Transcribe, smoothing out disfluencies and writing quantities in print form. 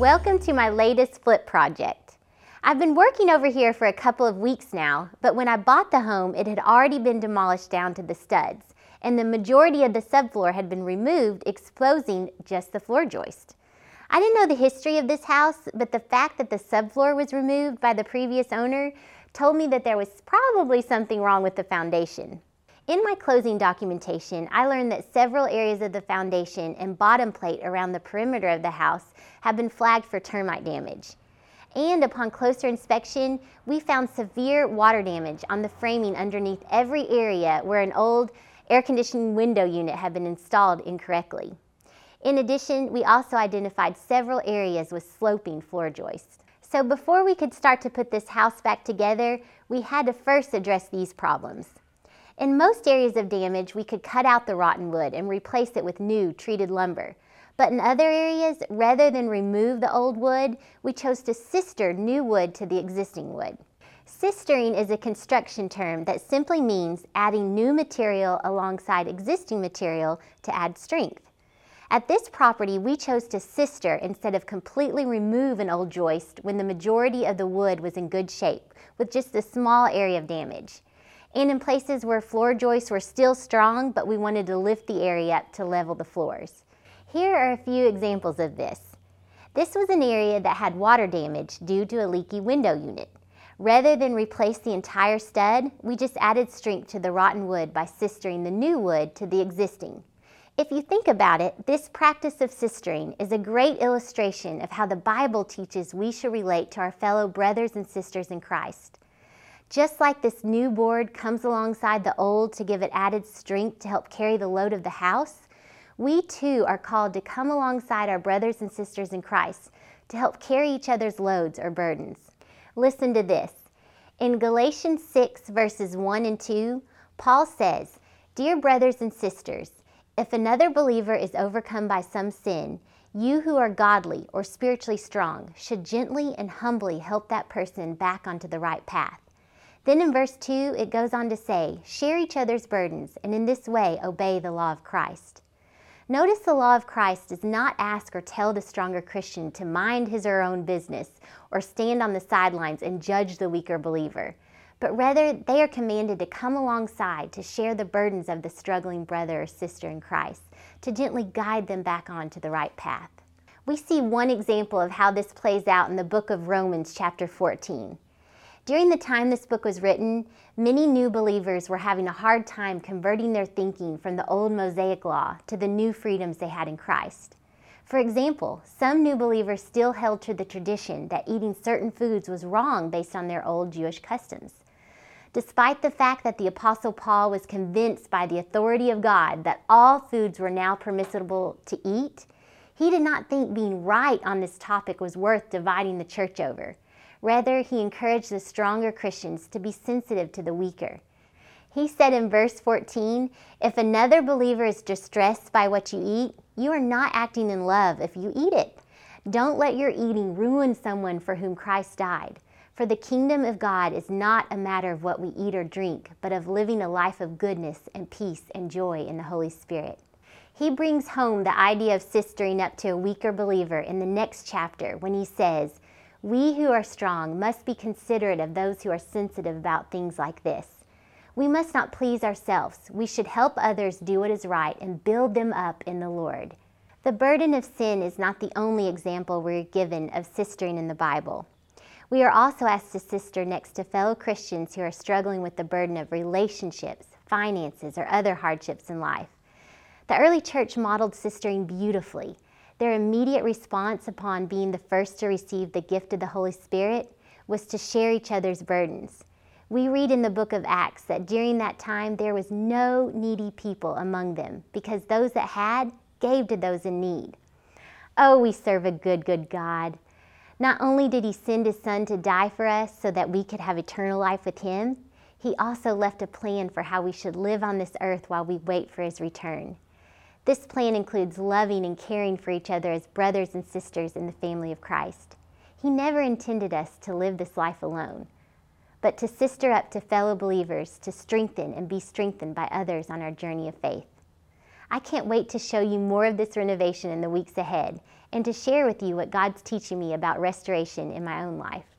Welcome to my latest flip project. I've been working over here for a couple of weeks now, but when I bought the home, it had already been demolished down to the studs, and the majority of the subfloor had been removed, exposing just the floor joist. I didn't know the history of this house, but the fact that the subfloor was removed by the previous owner told me that there was probably something wrong with the foundation. In my closing documentation, I learned that several areas of the foundation and bottom plate around the perimeter of the house have been flagged for termite damage. And upon closer inspection, we found severe water damage on the framing underneath every area where an old air conditioning window unit had been installed incorrectly. In addition, we also identified several areas with sloping floor joists. So before we could start to put this house back together, we had to first address these problems. In most areas of damage, we could cut out the rotten wood and replace it with new treated lumber. But in other areas, rather than remove the old wood, we chose to sister new wood to the existing wood. Sistering is a construction term that simply means adding new material alongside existing material to add strength. At this property, we chose to sister instead of completely remove an old joist when the majority of the wood was in good shape, with just a small area of damage. And in places where floor joists were still strong, but we wanted to lift the area up to level the floors. Here are a few examples of this. This was an area that had water damage due to a leaky window unit. Rather than replace the entire stud, we just added strength to the rotten wood by sistering the new wood to the existing. If you think about it, this practice of sistering is a great illustration of how the Bible teaches we should relate to our fellow brothers and sisters in Christ. Just like this new board comes alongside the old to give it added strength to help carry the load of the house, we too are called to come alongside our brothers and sisters in Christ to help carry each other's loads or burdens. Listen to this. In Galatians 6 verses 1 and 2, Paul says, "Dear brothers and sisters, if another believer is overcome by some sin, you who are godly or spiritually strong should gently and humbly help that person back onto the right path." Then in verse 2, it goes on to say, "Share each other's burdens, and in this way obey the law of Christ." Notice the law of Christ does not ask or tell the stronger Christian to mind his or her own business or stand on the sidelines and judge the weaker believer, but rather they are commanded to come alongside to share the burdens of the struggling brother or sister in Christ, to gently guide them back onto the right path. We see one example of how this plays out in the book of Romans chapter 14. During the time this book was written, many new believers were having a hard time converting their thinking from the old Mosaic law to the new freedoms they had in Christ. For example, some new believers still held to the tradition that eating certain foods was wrong based on their old Jewish customs. Despite the fact that the Apostle Paul was convinced by the authority of God that all foods were now permissible to eat, he did not think being right on this topic was worth dividing the church over. Rather, he encouraged the stronger Christians to be sensitive to the weaker. He said in verse 14, "If another believer is distressed by what you eat, you are not acting in love if you eat it. Don't let your eating ruin someone for whom Christ died. For the kingdom of God is not a matter of what we eat or drink, but of living a life of goodness and peace and joy in the Holy Spirit." He brings home the idea of sistering up to a weaker believer in the next chapter when he says, "We who are strong must be considerate of those who are sensitive about things like this. We must not please ourselves. We should help others do what is right and build them up in the Lord." The burden of sin is not the only example we're given of sistering in the Bible. We are also asked to sister next to fellow Christians who are struggling with the burden of relationships, finances, or other hardships in life. The early church modeled sistering beautifully. Their immediate response upon being the first to receive the gift of the Holy Spirit was to share each other's burdens. We read in the book of Acts that during that time there was no needy people among them, because those that had gave to those in need. Oh, we serve a good, good God. Not only did he send his Son to die for us so that we could have eternal life with him, he also left a plan for how we should live on this earth while we wait for his return. This plan includes loving and caring for each other as brothers and sisters in the family of Christ. He never intended us to live this life alone, but to sister up to fellow believers to strengthen and be strengthened by others on our journey of faith. I can't wait to show you more of this renovation in the weeks ahead and to share with you what God's teaching me about restoration in my own life.